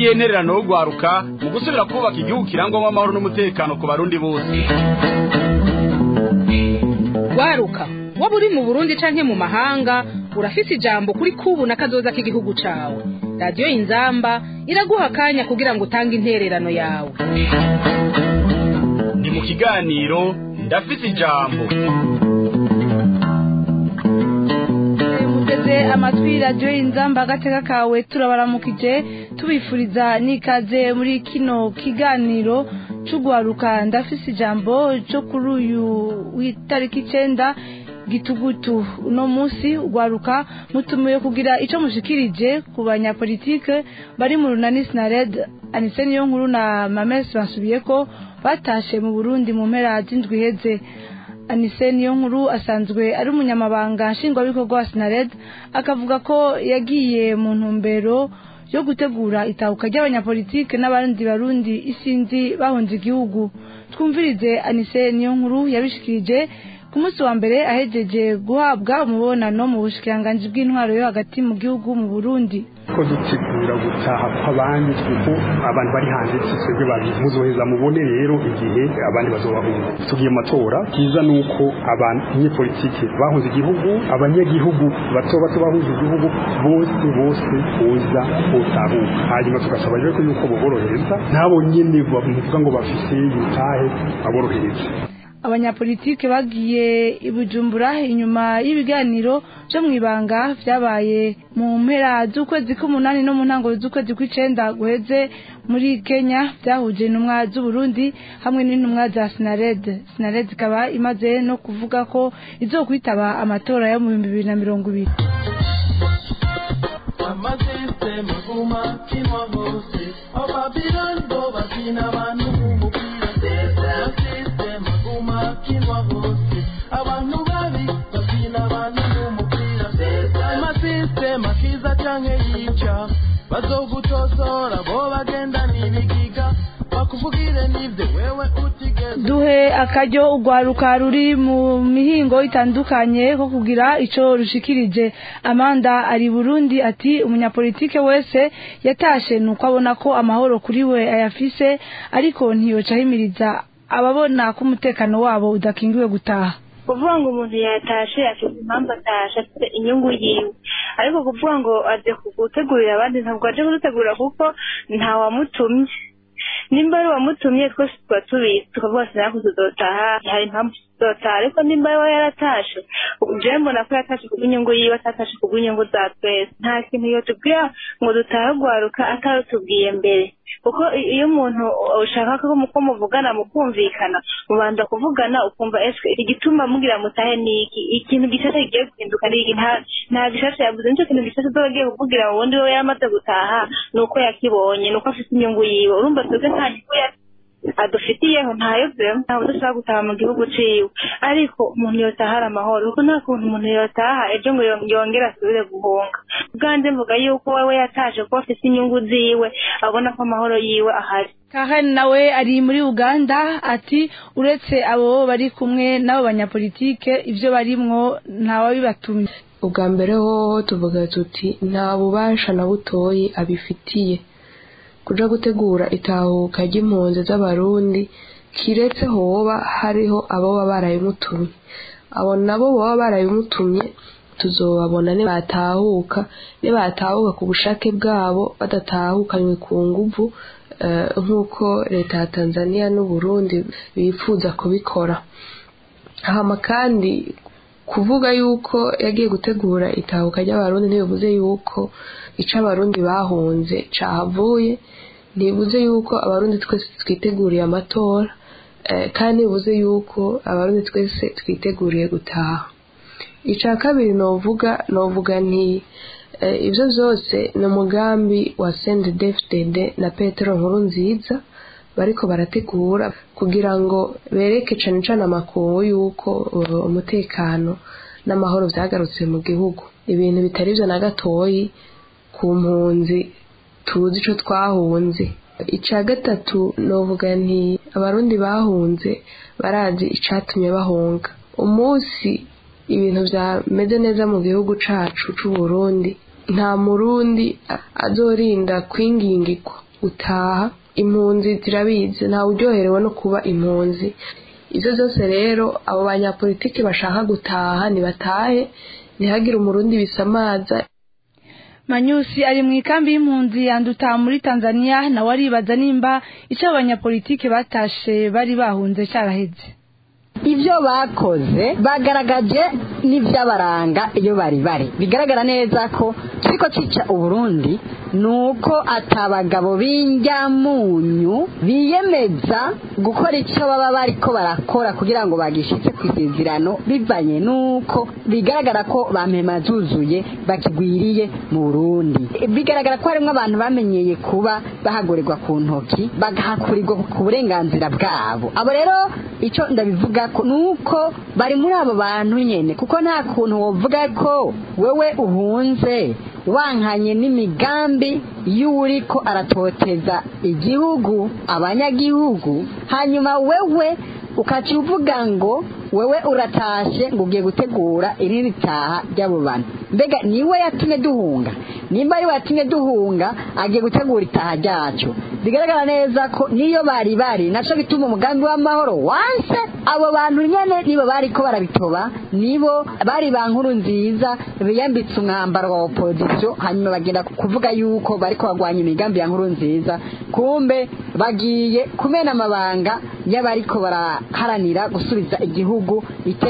niye ntererano yo gwaruka mu gusubira kubaka igihugu kirangwamo amahoro n'umutekano ku barundi bose. Gwaruka waba uri mu Burundi canke mu mahanga urafise ijambo kuri kubu na kazoza k'igihugu cawe. Radio Inzamba iraguha akanya kugira ngo utange intererano yawe. Ni mu kiganiro ndafise ijambo. Muteze amatwi Radio Inzamba agateka kawe turabaramukije tubifuriza nikaze muri kino kiganiro c'ugwaruka ndafise ijambo cyo kuri uyu w'itariki 9 Gitugutu. Uno musi ugwaruka mutumiye kugira ico mushikirije ku banyapolitike bari mu runani Sinared Anise Niyonkuru na Mames basubiyeko batashe mu Burundi mu mpera z'indwi heze. Anise Niyonkuru asanzwe ari umunyamabanga nshingwabikorwa wa Sinared akavuga ko yagiye mu ntumbero yo gutegura itahuka ry'abanyapolitike n'abandi barundi isinzi bahunze igihugu. Twumvirize Anise Niyonkuru yabishikirije ku munsi wa mbere ahejeje guhabwa umubonano mu bushikiranganje bw'intwaro yo hagati mu gihugu mu Burundi. Ko dutegura gutaha kw'abandi kuko abantu bari hanze twebwe babimuzoheza mubone rero igihe abandi bazobahunga. Tugiye matora kiza nuko abantu politike bahunze igihugu, abanyagihugu bato bahunze igihugu bose boza botahuka. Hanyuma tugasaba rero ko yuko boborohereza nabo nyene bavuga ngo bafise yutahe aborohereza. Abanyapolitike bagiye ibujumbura inyuma y'ibiganiro byo mwibanga vyabaye mu mpera z'ukwezi k'umunani no mu ntango z'ukwezi kw'icenda guheze muri Kenya byahuje intumwa z'u Burundi hamwe n'intumwa za Sinared. Sinared ikaba imaze no kuvuga ko izokwitaba amatora yo mu 2020. Duhe akaryo ugwaruka ruri mu mihingo itandukanye ko kugira ico rushikirije. Amanda ari Burundi ati umunyapolitike wese yatashe nuko abona ko amahoro kuri we ayafise ariko ntiyoca himiriza ababona ko umutekano wabo udakingiwe gutaha. Kuvuga ngo umuntu yatashe afite impamvu atashe afite inyungu yiwe, ariko kuvuga ngo aje gutegurira abandi ntabwo aje gutegura kuko nta wamutumye. Nimba ari wamutumye twese twatubizi tukavuga sinakuze dotaha hari impamvu dotaha, ariko nimba ari yaratashe uje mbona ko yatashe kubinyungu yiwe atatashe kubinyungu za twese. Nta kintu yo tubwira ngo dutaha gwaruka atarutubwiye mbere, kuko iyo umuntu ushaka ko muvugana mukumvikana mubanza kuvugana ukumva eske igituma mugira mutahe niki ikintu gishasha kigiye guhinduka niki nta gishasha yavuze nicyo kintu gishasha dogiye kuvugira ubundi we yamaze gutaha nuko yakibonye nuko afite inyungu yiwe. Urumva twese nta gikuya adufitiyeho ntayo vyema ntabwo dushaka gutaha mu gihugu ciwe, ariko umuntu yotahara amahoro kuko nta kuntu umuntu yotaha ejo ngo yongera asubire guhunga. Ubwanje mvuga yuko wewe yatashe ko afite inyungu ziwe abona ko amahoro yiwe ahari. Kahani nawe ari muri Uganda ati uretse abo bari kumwe n'abo banyapolitike ivyo barimwo ntawabibatumye. Ubwa mbere hoho tuvuga tuti nta bubasha na butoyi abifitiye kuja gutegura itahuka ry'impunzi z'abarundi kiretse hoba hariho abo barayimutumye. Abo nabo baba barayimutumye tuzobabona ne batahuka ku bushake bwabo badatahukanywe ku nguvu nk'uko leta ya Tanzania n'u Burundi bifuza kubikora. Hama kandi kuvuga yuko yagiye gutegura itahuka ry'abarundi ntibivuze yuko ica abarundi bahunze cahavuye, ntibivuze yuko abarundi twese twiteguriye amatora kandi bivuze yuko abarundi twese twiteguriye gutaha. Ica kabiri novuga nti ivyo vyose ni umugambi wa CNDD-FDD na Petero Nkurunziza bariko barategura kugira ngo bereke cane cane amakungu yuko umutekano n'amahoro vyagarutse mu gihugu. Ibintu bitari vyo na gatoyi ku mpunzi tuzi ico twahunze. Ica gatatu novuga nti abarundi bahunze barazi icatumye bahunga. Umunsi ibintu vyameze neza mu gihugu cacu c'u Burundi nta murundi azorinda kwingingikwa gutaha impunzi zirabizi nta uryoherewe no kuba impunzi izo zose rero abo banyapolitiki bashaka gutaha nibatahe ntihagire umurundi bisamaza. Manyusi ari mu ikambi y'impunzi yanduta muri Tanzania nawe aribaza nimba icyo abanyapolitiki batashe bari bahunze cyaraheze. Ibyo bakoze bagaragaje n'ibyabaranga iyo bari bigaragara neza ko kiriko cica Uburundi nuko atabagabo b'injyamunyu biyemeza gukora icyo baba bariko barakora kugira ngo bagishitse kwisezerano bivanye nuko bigaragara ko bampema zuzuye bakigwiriye mu Burundi. Bigaragara ko harimo abantu bamenyeye kuba bahagorerwa ku ntoki bagahakurirwa ku burenganzira bwabo. Abo rero icyo ndabivuga ko nuko bari muri abo bantu nyene kuko nta kuntu wovuga ko wewe uhunze wankanye n'imigambi y'uriko aratoteza igihugu abanyagihugu hanyuma wewe ukacivuga ngo wewe uratashe ngo ugiye gutegura irindi taha ry'abo bantu. Mbega niwe yatumye duhunga? Nimba ari watumye duhunga agiye gutegura itaha ryacu. Bigaragara neza ko niyo bari naco bituma umugambi w'amahoro wanse abo bantu nyene nibo bari ko barabitoba nibo bari bankuru nziza biyambitse umwambaro wa opposition hanyuma bagenda kuvuga yuko bari ko bagwanya imigambi ya nkuru nziza kumbe bagiye kumena amabanga y'abari ko baraharanira gusubiza igihugu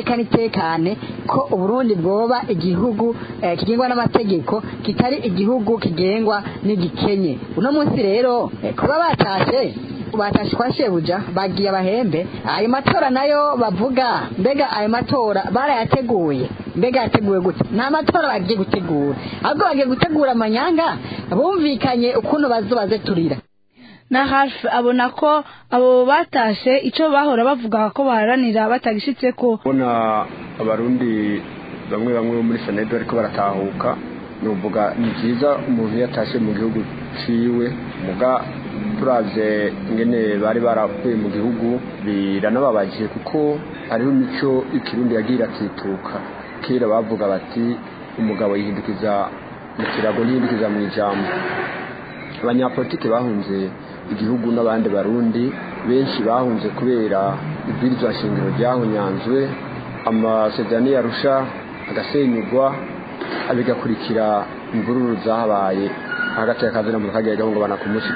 itekane ko Uburundi bwoba igihugu kigengwa n'amategeko kitari igihugu kigengwa n'igikenye. Uno munsi rero kuba batashe kwa shebuja bagiye abahembe ayo matora nayo bavuga mbega ayo matora barayateguye mbega yateguwe gute? Nta matora bagiye gutegura ahubwo bagiye gutegura amanyanga bumvikanye ukuntu bazobaze turira. Na hafi abona ko abo batashe icyo bahora bavuga ko baharanira batagishitse ko bona abarundi bamwe muri Senegal ariko baratahuka nuvuga ni byiza umuntu yatashe mu gihugu ciwe muga turavye ingene bari barakuye mu gihugu biranababaje kuko hariho imico ikirundi yagira akituka kera bavuga bati umugabo yihindukiza mu kirago yihindukiza mu ijambo. Abanyapolitiki bahunze igihugu n'abandi barundi benshi bahunze kubera ibwirizwa shingiro ryahunyanzwe amasezerano yarusha agasenyugwa abigakurikira imvururu zahabaye hagati y'akazina mu kagera gahungabana ku munsi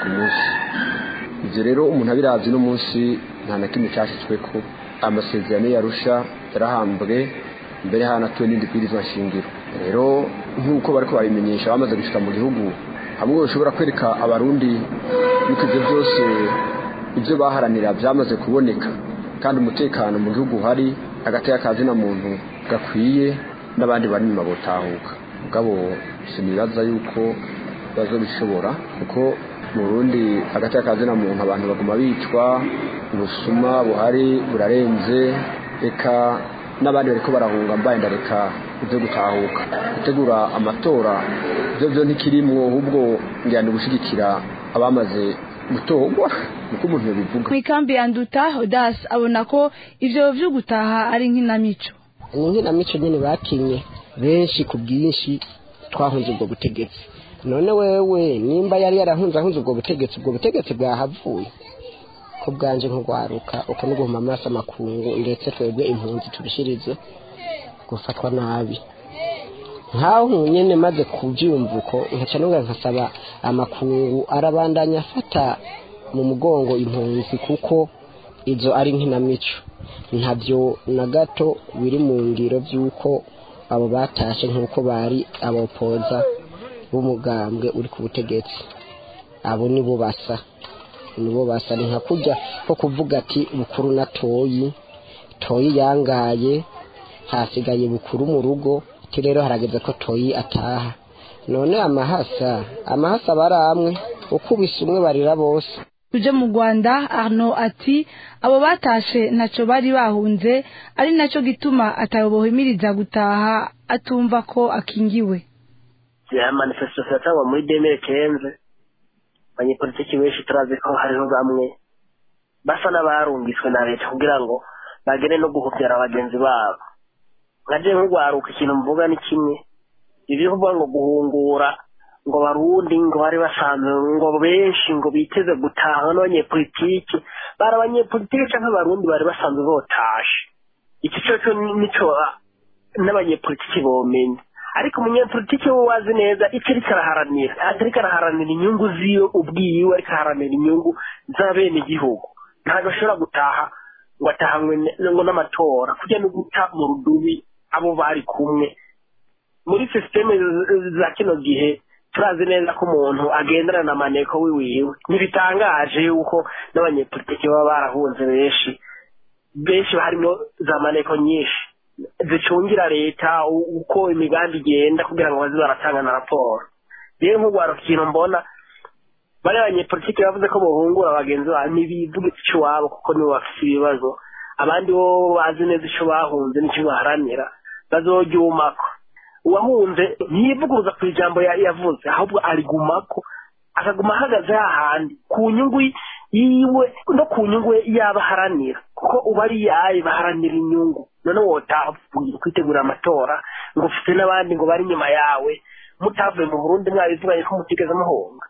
ivyo rero umuntu abiravye no munsi nta na kimwe cyashitsweko amasezerano yarusha yarahambwe mbere hanatuwe n'indi bwirizwa shingiro. Rero nk'uko bariko barimenyesha bamaze gushika mu gihugu hamwe ushobora kwereka abarundi yuko ivyo byose ibyo baharanira byamaze kuboneka kandi umutekano mu gihugu hari hagati y'akazina muntu gakwiye n'abandi bari mu mabotahuka mugabo sinibaza yuko bazobishobora kuko mu Burundi hagati y'akazina muntu abantu baguma bicwa ubusuma buhari burarenze eka n'abandi bariko barahunga mbaye ndareka ibyo gutahuka gutegura amatora byo ntikirimwo ahubwo ngiyandi gushigikira abamaze gutorwa nuko umuntu yabivuga. Mu ikambi yanduta Odas abona ko ivyo vyo gutaha ari nk'inamico. Nk'inamico nyene bakinye benshi ku bwinshi twahunze ubwo butegetsi. None wewe nimba yari yarahunze ubwo butegetsi bwahavuye ko bwanje nk'ugwaruka uko no guhuma amaso amakungu ndetse twebwe impunzi tubishirize gufatwa nabi. Nkaho nyene maze kuvyumva uko nkaca nunga nkasaba amakungu arabandanya afata mu mugongo impunzi kuko izo ari nk'inamico ntabyo na gato biri mu ngiro by'uko abo batashe nk'uko bari abopoza b'umugambwe uri ku butegetsi. Abo nibo basa ni nka kujya ko kuvuga ati bukuru na toyi yangaye hasigaye bukuru mu rugo rero harageze ko toyi ataha. None amahasa baramwe ukubise umwe barira bose. Uje mu Rwanda Arno ati abo batashe naco bari bahunze ari naco gituma atabohimiriza gutaha atumva ko akingiwe. Ya manifestation yatangwa muri 2015 abanyepolitiki benshi turazi ko hariho bamwe basa n'abarungiswe na leta kugira ngo bagere no guhubyara abagenzi babo. Ngaje nk'ugwaruka ikintu mvuga ni kimwe ibyo kuvuga ngo guhungura ngo barundi ngo bari basanzwe ngo benshi ngo biteze gutaha n'abanyepolitiki bari abanyepolitiki cyangwa abarundi bari basanzwe botashe iki cyo nico n'abanyepolitiki bomenya ariko umunyepolitiki we wazi neza icyo ariko araharanira ariko araharanira inyungu ziwe ubwiwe ariko araharanira inyungu z'abene igihugu ntabwo ashobora gutaha ngo atahanywe ngo n'amatora kujya no guta mu rudubi abo bari kumwe muri sisiteme za kino gihe turazi neza ko umuntu agendana na maneko wiwiwe ntibitangaje yuko n'abanyepolitiki baba barahunze benshi harimo za maneko nyinshi zicungira leta uko imigambi igenda kugira ngo baze baratanga na raporo rero nk'ubwaro kintu mbona bari abanyepolitiki bavuze ko bohungura abagenzi babo ntibivuge icyo wabo kuko nibo bafite ibibazo abandi bo bazi neza icyo bahunze n'icyo baharanira bazoryumako uwahunze ntiyivuguruza ku ijambo yavuze ahubwo arigumako akaguma ahagaze hahandi ku nyungu yiwe no ku nyungu yaba aharanira kuko uba ari yaye baharanira inyungu none wotaha kwitegura amatora ngo ufite n'abandi ngo bari inyuma yawe mutavuye mu Burundi mwabivuganye ko mutigeze muhunga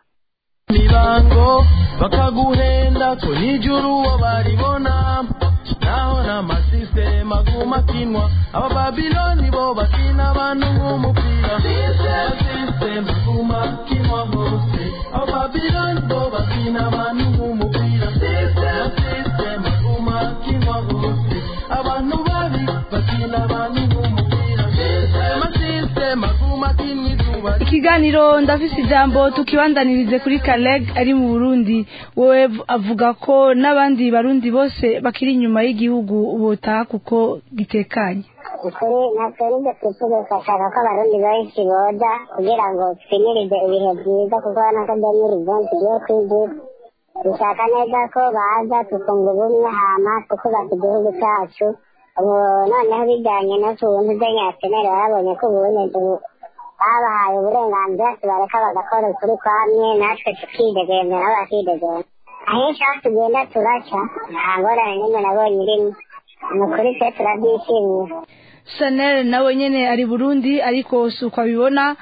mibango bakaguhenda ko nijuru uwo baribona naho n'amasisiteme aguma akinwa aba babiloni bo bakina abantu nk'umupira sisiteme aguma akinwa hose aba babiloni bo bakina abantu nk'umupira sisiteme aguma akinwa hose abantu babi bakina abantu nk'umupira sisiteme aguma akinwa izuba. Ikiganiro ndafise ijambo tukibandanirize kuri Kaleg ari mu Burundi wowe avuga ko n'abandi barundi bose bakiri inyuma y'igihugu botaha kuko gitekanye ukuri natwe nibyo twifuza gufashaka ko abarundi benshi boza kugira ngo twinirize ibihe byiza kuko nako Daniel Bonzi tugiye kwigira dushaka neza ko baza tukunga ubumwe hama tukubaka igihugu cyacu ubu noneho bijyanye no kuntu z'inyakenere barabonye ko ubundi babahaye uburenganzira tubareka bagakora ukuri kwamye natwe tukidegemera bakidegera ahenshi aho tugenda turaca nta ngorane n'imwe nabonye irimo ni ukuri twe turabyishimira. Chanel nawe nyene ari Burundi ariko suko abibona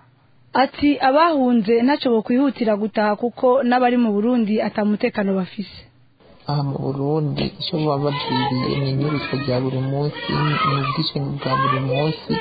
ati abahunze ntacyo bokwihutira gutaha kuko n'abari mu Burundi atamutekano bafise. Aha mu Burundi icyo baba bagiriye ni inyubako rya buri munsi n'ubwishingizi bwa buri munsi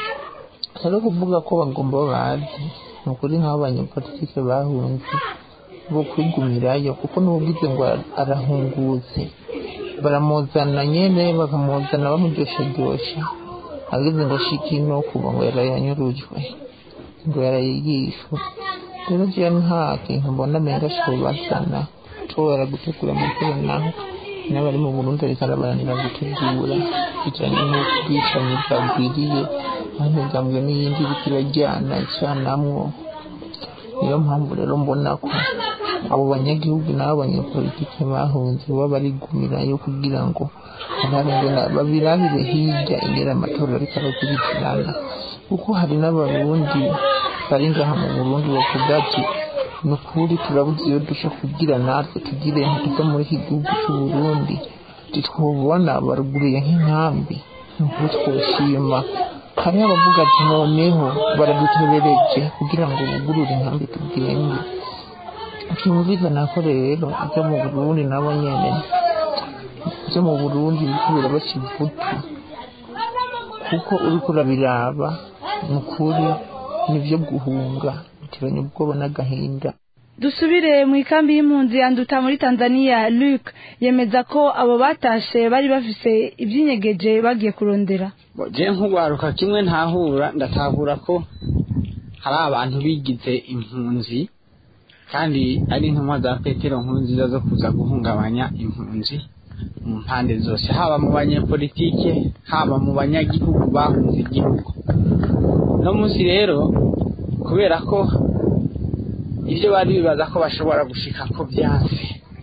rero kuvuga ko bagomba bazi ni ukuri nk'aho abanyepolitike bahunze bo kwigumirayo kuko n'ubwize ngo arahungutse baramuzana nyene bakamuzana bamuryosharyosha ageze ngo shikino kuba ngo yarayanyurujwe ngo yarayigishwe rero jewe nta kintu mbona menga ashobazana ashobora gutegura amatora naho n'abari mu Burundi ariko arabaranira gutegura bijanye n'ubwicanyi bwagwiriye ahimigambwe n'iyindi bikirajyana icanamwo niyo mpamvu rero mbona ko abo banyagihugu n'abo banyepolitike bahunze baba barigumirayo kugira ngo babirabire hirya ingera amatora ariko arakurikirana kuko hari n'abarundi bari ngaha mu Burundi bavuga ati ni ukuri turabuze iyo duca kugira natwe tugire ntuza muri iki gihugu cy'u Burundi titwubona baruguriye nk'inkambi nk'uko twoshima hari abavuga ati noneho baradutebereje kugira ngo bugurure inkambi tugende cyumvikana ko rero ibyo mu Burundi nabo nyene ibyo mu Burundi bikubira bakivutu kuko uriko urabiraba ni ukuri nivyo guhunga tiranye ubwoba n'agahinda. Dusubire mu ikambi y'impunzi yanduta muri Tanzania. Luc yemeza ko abo batashe bari bafise ibyinyegeje bagiye kurondera. Je nk'ugwaruka kimwe ntahura ndatahura ko hari abantu bigize impunzi kandi ari intumwa za Petero Nkurunziza zo kuza guhungabanya impunzi mu mpande zose haba mu banyepolitike haba mu banyagihugu bahunze igihugu. No munsi rero kubera ko ibyo bari bibaza ko bashobora gushika ko byanse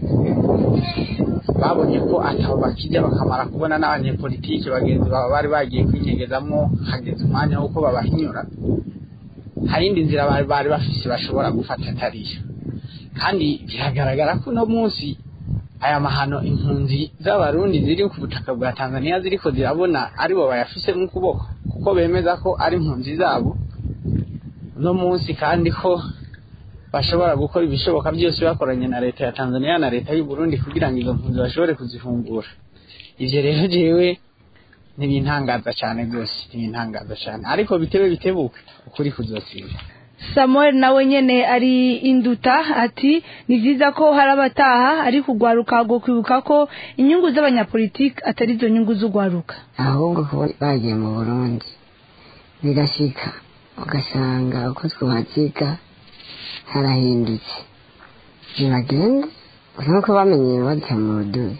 babonye ko atabo bakijya bakamara kubona n'abanyepolitike bagenzi baba bari bagiye kwinyegezamo hageze umwanya w'uko babahinyura hari indi nzira bari bafise bashobora gufata atariyo kandi biragaragara ko no munsi aya mahano impunzi z'abarundi ziri ku butaka bwa Tanzania ziriko zirabona aribo bayafise mu kuboko kuko bemeza ko ari impunzi zabo no munsi kandi ko bashobora gukora ibishoboka byose bakoranye na leta ya Tanzania na leta y'u Burundi kugira ngo izo mpunzi bashobore kuzifungura. Ivyo rero jewe ntibintangaza cyane rwose, ntibintangaza cyane, ariko bitebuke ukuri kuzotsinda. Samuel nawe nyene ari induta ati ni vyiza ko hari abataha ari kugwaruka go kwibuka ko inyungu z'abanyapolitiki atari zo nyungu z'ugwaruka, ahubwo ko bagiye mu Burundi birashika ugasanga uko twaziga harahindutse ntibagenda nk'uko bamenye bajya mu rudubi.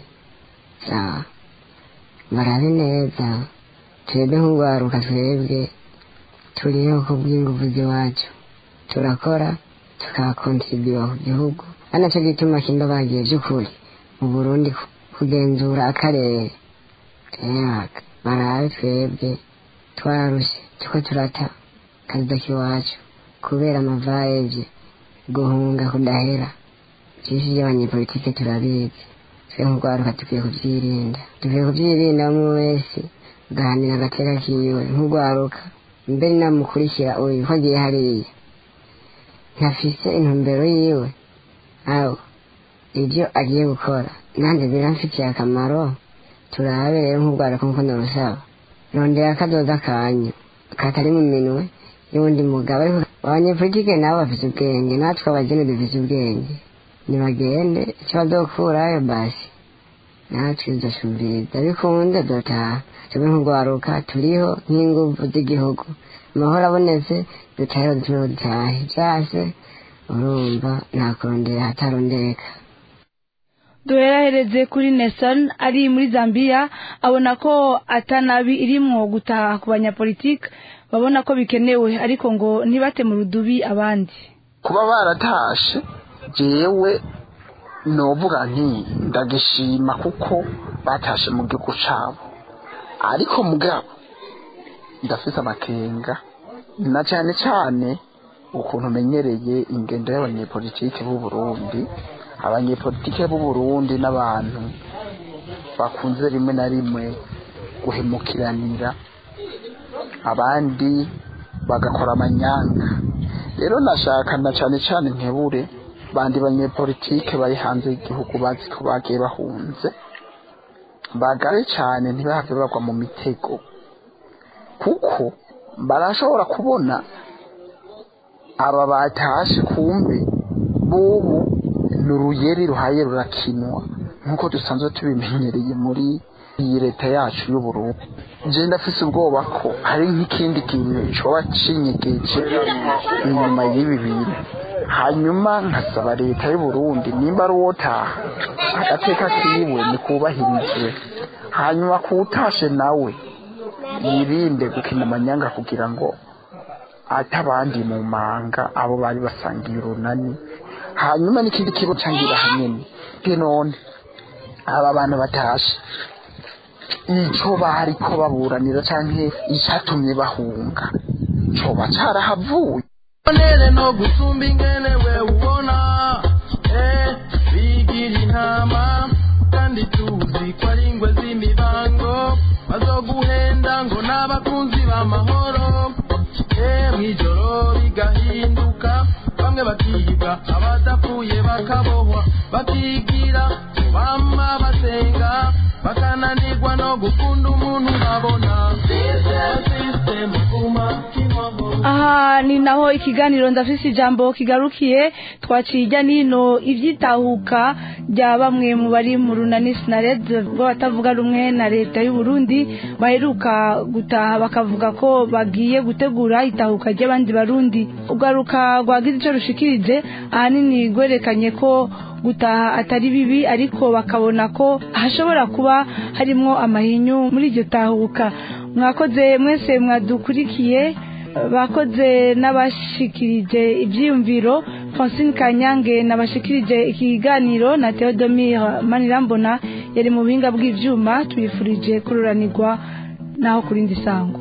Barabe neza twebwe nk'ugwaruka twebwe turiho kubw'inguvu z'iwacu, turakora tukakontribua ku gihugu. Anaco gituma kimba bagiye by'ukuri mu Burundi kugenzura akarere. Barabe twebwe twararushe tuko turata kazi k'iwacu kubera amavayeje guhunga kudahera. Sisi y'abanyepolitike turabizi, twe nk'ugwaruka tukwiye kubyirinda umwe wese ugahanira agateka kiwe nk'ugwaruka. Mbere namukurikira uyu ko agiye hariya ntafise intumbero yiwe, aho ibyo agiye gukora nanjye biramfitiye akamaro. Turabe rero nk'ugwaruka nk'uko ndabusaba, rondera akadoda kanyu katari mu minwe y'undi mugabo. Ariko abanyepolitike nabo bafite ubwenge, natwe abageni dufite ubwenge, nibagende icyo bazokurayo basi natwe dusubiriza bikunze dotaha. Twebwe nk'ugwaruka turiho nk'inguvu z'igihugu, amahoro abonetse dutahe dutahe, byase urumva nta kurondera hatarondereka. Duherahereze kuri Nelson ari muri Zambia, abona ko atanabi irimwo gutaha ku banyapolitiki, babona ko bikenewe ariko ngo ntibate mu rudubi abandi. Kuba baratashe jewe novuga nti ndagishima kuko batashe mu gihugu cabo, ariko mugabo ndafise amakenga na cyane cyane ukuntu menyereye ingendo y'abanyepolitike b'u Burundi. Abanyepolitike b'u Burundi n'abantu bakunze rimwe na rimwe guhemukiranira abandi bagakora amanyanga. Rero nashaka na cyane cyane nkebure bandi banyepolitike bari hanze y'igihugu bazi ko bagiye bahunze, bagare cyane ntibahave bagwa mu mitego, kuko barashobora kubona aba batashe kumbe bubu n'uruyeri ruhaye rurakinwa nk'uko dusanzwe tubimenyereye muri iyi leta yacu y'u Burundi. Je ndafise ubwoba ko hari nk'ikindi kintu coba cinyegeje inyuma y'ibi bintu. Hanyuma nkasaba leta y'u Burundi nimba ari uwotaha agateka kiwe ni kubahirizwe, hanyuma kuwutashe nawe yirinde gukina amanyanga kugira ngo atabandi mu manga abo bari basangiye urunani. Hanyuma n'ikindi kibo cangira hanyene none aba bantu batashe ico bari ko baburanira canke icatumye bahunga coba carahavuye. Nere no gusumba ingene we ubona bigira intama kandi tuzi ko ari ingwe z'imibango bazoguhenda ngo n'abakunzi b'amahoro. Mwijoro bigahinduka bamwe bakibwa abadapfuye bakabohwa bakigira bama basenga bakananirwa no gukunda umuntu babona. Aha ni naho ikiganiro ndafise ijambo kigarukiye. Twacirya nino ivyitahuka rya bamwe mu bari mu runani Sinared rwo batavuga rumwe na leta y'u Burundi baheruka gutaha, bakavuga ko bagiye gutegura itahuka ry'abandi barundi. Ugaruka rwagize ico rushikirije ahanini gwerekanye ko gutaha atari bibi, ariko bakabona ko hashobora kuba harimwo amahinyu muri iryo tahuka. Mwakoze mwese mwadukurikiye, bakoze n'abashikirije ivyiyumviro. Francine Kanyange nabashikirije ikiganiro na Theodomire Manirambona yari mu buhinga bw'ivyuma. Twifurije kururanirwa naho kurindi sango.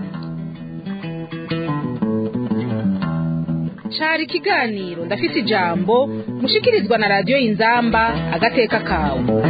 Cari ikiganiro ndafise ijambo mushikirizwa na Radio Inzamba agateka kawe.